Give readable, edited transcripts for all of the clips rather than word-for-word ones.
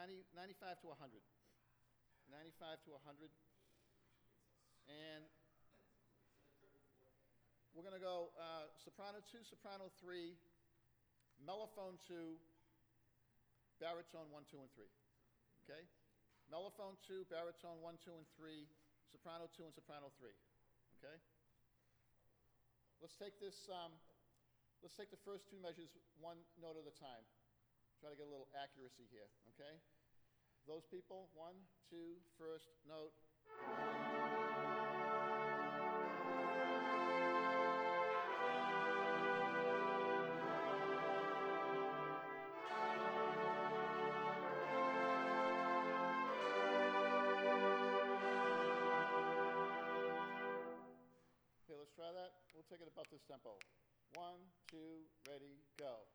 95 to 100. 95 to 100. And we're going to go soprano 2, soprano 3, mellophone 2, baritone 1, 2, and 3. Okay? Mellophone 2, baritone 1, 2, and 3, soprano 2, and soprano 3. Okay? Let's take this, let's take the first two measures one note at a time. Try to get a little accuracy here, okay? Those people, 1, 2, first note. Okay, let's try that. We'll take it about this tempo. 1, 2, ready, go.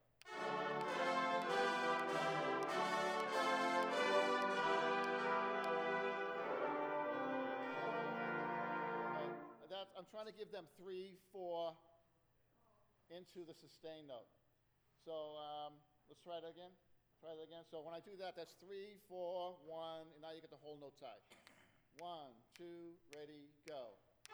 I'm trying to give them 3, 4 into the sustain note. So let's try it again. Try it again. So when I do that, that's 3, 4, 1, and now you get the whole note tie. 1, 2, ready, go.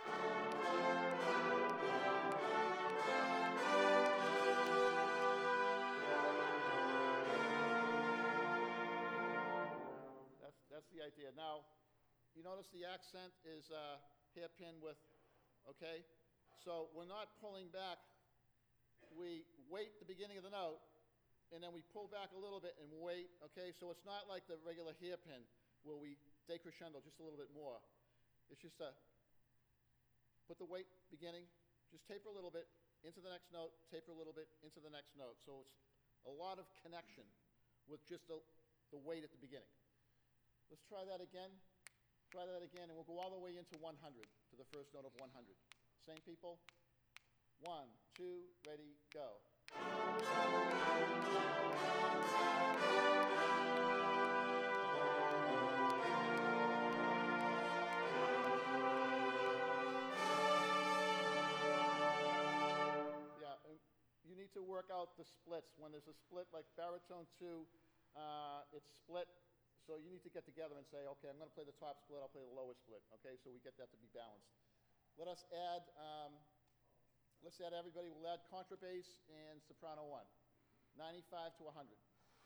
That's the idea. Now, you notice the accent is hairpin with, okay? So we're not pulling back. We wait the beginning of the note, and then we pull back a little bit and wait, okay? So it's not like the regular hairpin where we decrescendo just a little bit more. It's just a, put the weight beginning, just taper a little bit into the next note, taper a little bit into the next note. So it's a lot of connection with just the weight at the beginning. Let's try that again. Try that again, and we'll go all the way into 100, to the first note of 100. Same people. 1, 2, ready, go. Yeah, you need to work out the splits. When there's a split like baritone 2, it's split. So you need to get together and say, okay, I'm going to play the top split, I'll play the lower split, okay? So we get that to be balanced. Let us add, let's add everybody. We'll add contrabass and soprano 1, 95 to 100.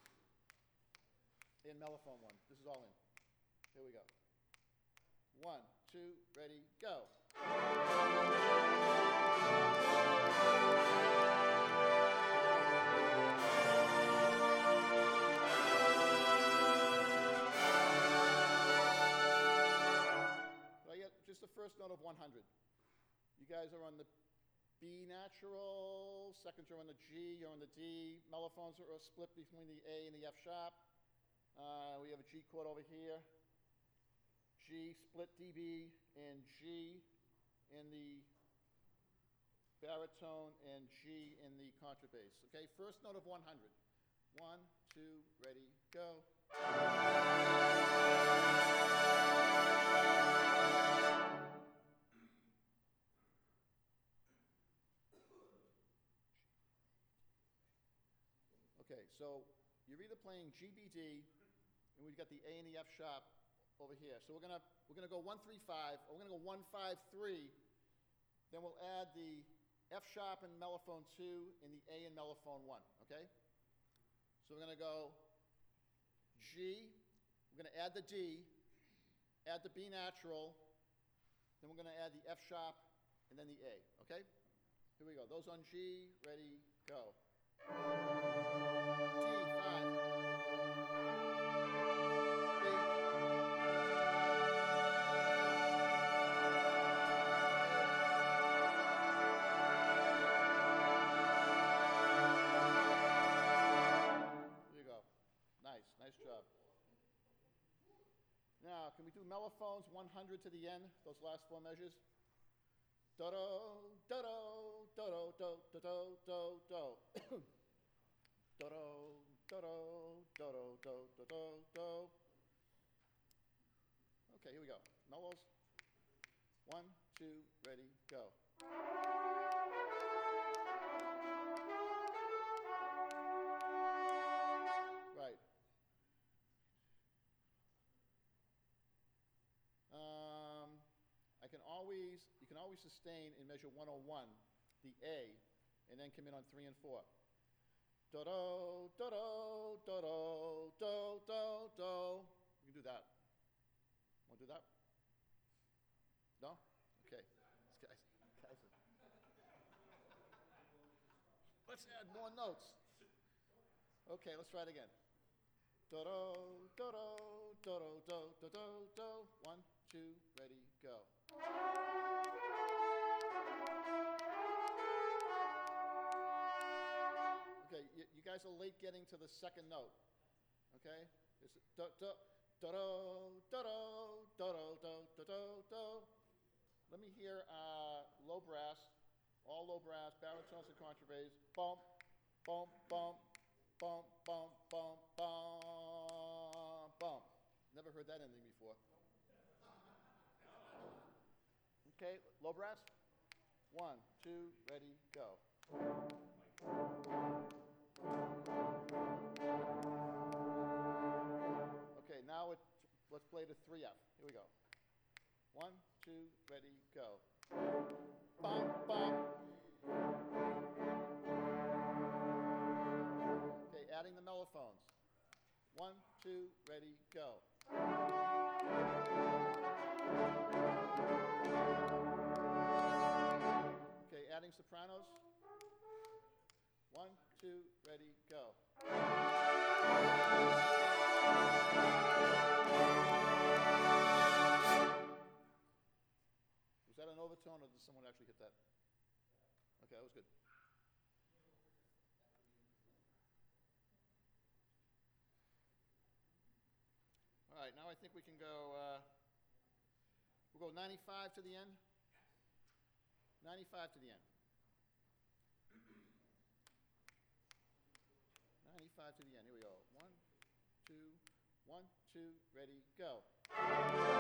And mellophone 1. This is all in. Here we go. 1, 2, ready, go. Just the first note of 100. You guys are on the B natural, seconds are on the G, you're on the D. Mellophones are split between the A and the F sharp. We have a G chord over here. G, split DB, and G in the baritone, and G in the contrabass. Okay, first note of 100. 1, 2, ready, go. Okay, so you're either playing GBD, and we've got the A and the F sharp over here. So we're gonna go 1, 3, 5, or we're gonna go 1, 5, 3. Then we'll add the F sharp and mellophone 2 and the A and mellophone 1. Okay. So we're gonna go G. We're gonna add the D, add the B natural. Then we're gonna add the F sharp and then the A. Okay. Here we go. Those on G. Ready. Go. Nice job. Now, can we do mellophones 100 to the end, those last 4 measures? Do-do, do-do, do-do, do-do, do-do, do-do. Do-do, do-do, do-do, do-do, do-do. Okay, here we go. Mellows. 1, 2, ready, go. Right. you can always sustain in measure 101, the A, and then come in on 3 and 4. Do, do, do, do, do, do, do, do. You can do that. Want to do that? No? Okay. Guys. Let's add more notes. Okay, let's try it again. Do, do, do, do, do, do, do, do, do. 1, 2, ready, go. Okay, you guys are late getting to the second note. Okay? It's do, do, do, do, do, do, do, do, do, do. Let me hear low brass, all low brass, baritones and contrabasses. Bump, bump, bump, bump, bump, bump, bump, bump. Never heard that ending before. Okay, low brass. 1, 2, ready, go. Okay, now let's play the 3F. Here we go. 1, 2, ready, go. Bum, bum. Okay, adding the mellophones. 1, 2, ready, go. Okay, adding sopranos. 1, 2, ready, go. Was that an overtone, or did someone actually hit that? Okay, that was good. All right, now I think we can go, we'll go 95 to the end. 95 to the end. 95 to the end. Here we go. 1, 2, 1, 2, ready, go.